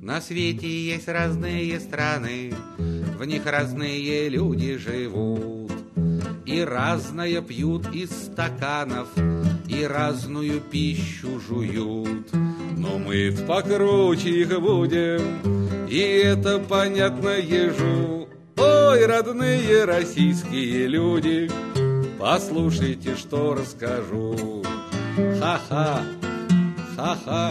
На свете есть разные страны, в них разные люди живут, и разное пьют из стаканов, и разную пищу жуют. Но мы покруче их будем, и это понятно ежу. Ой, родные российские люди, послушайте, что расскажу. Ха-ха, ха-ха,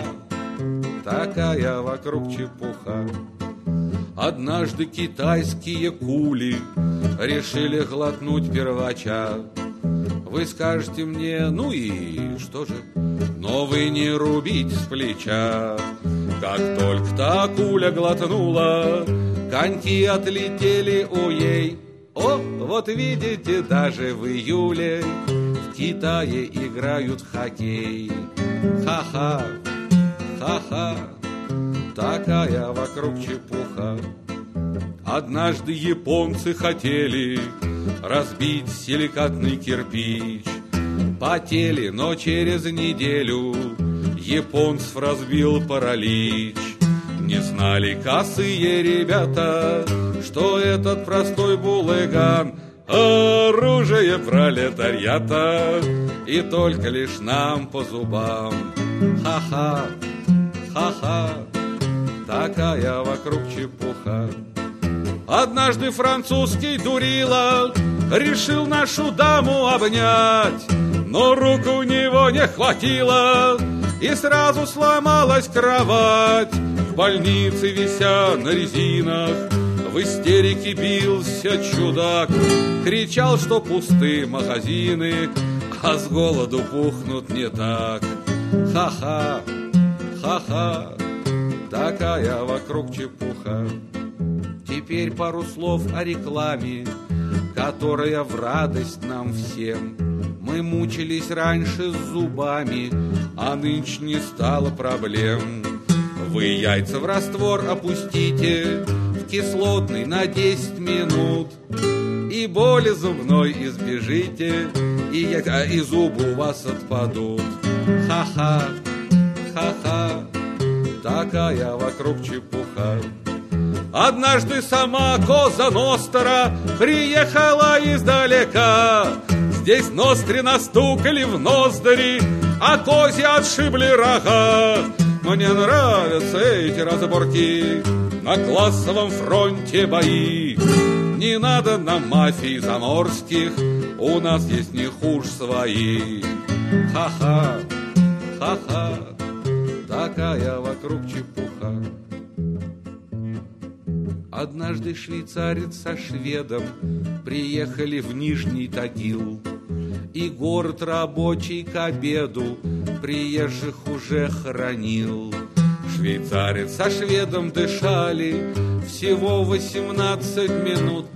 такая вокруг чепуха. Однажды китайские кули решили глотнуть первача. Вы скажете мне, ну и что же? Но вы не рубите с плеча. Как только та куля глотнула, коньки отлетели у ей. О, вот видите, даже в июле в Китае играют в хоккей. Ха-ха, ха-ха, такая вокруг чепуха. Однажды японцы хотели разбить силикатный кирпич. Потели, но через неделю японцев разбил паралич. Не знали косые ребята, что этот простой булыган оружие пролетариата, и только лишь нам по зубам. Ха-ха, ха-ха, такая вокруг чепуха. Однажды французский дурила решил нашу даму обнять, но рук у него не хватило, и сразу сломалась кровать. В больнице, вися на резинах, в истерике бился чудак. Кричал, что пусты магазины, а с голоду пухнут не так. Ха-ха, ха-ха, такая вокруг чепуха. Теперь пару слов о рекламе, которая в радость нам всем. Мы мучились раньше с зубами, а нынче не стало проблем. Вы яйца в раствор опустите, в кислотный на 10 минут, и боли зубной избежите, и зубы у вас отпадут. Ха-ха, ха-ха, такая вокруг чепуха. Однажды сама Коза Ностра приехала издалека. Здесь ностри настукали в ноздри, а козе отшибли рога. Мне нравятся эти разборки, на классовом фронте бои. Не надо нам мафий заморских, у нас есть не хуже свои. Ха-ха, ха-ха, такая вокруг чепуха. Однажды швейцарец со шведом приехали в Нижний Тагил, и город рабочий к обеду приезжих уже хоронил. Швейцарец со шведом дышали всего 18 минут.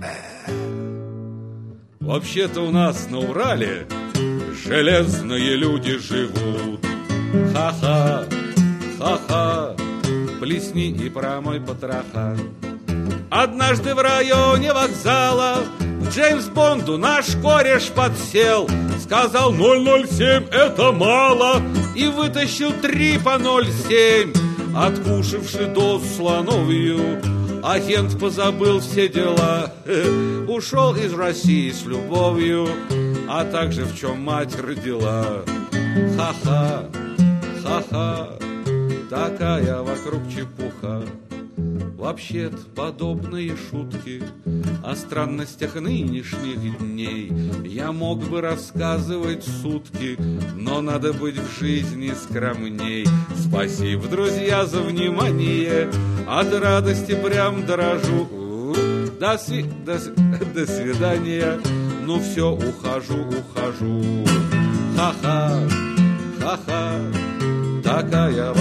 Вообще-то у нас на Урале железные люди живут. Ха-ха, ха-ха, плесни и промой потроха. Однажды в районе вокзала к Джеймс Бонду наш кореш подсел. Сказал 007 это мало, и вытащил 3 по 0,7. Откушавши дозу слоновью, агент позабыл все дела. Ушел из России с любовью, а также в чем мать родила. Ха-ха, ха-ха, такая вокруг чепуха. Вообще-то подобные шутки о странностях нынешних дней я мог бы рассказывать сутки, но надо быть в жизни скромней. Спасибо, друзья, за внимание, от радости прям дорожу. До свидания, ну все, ухожу. Ха-ха, ха-ха, такая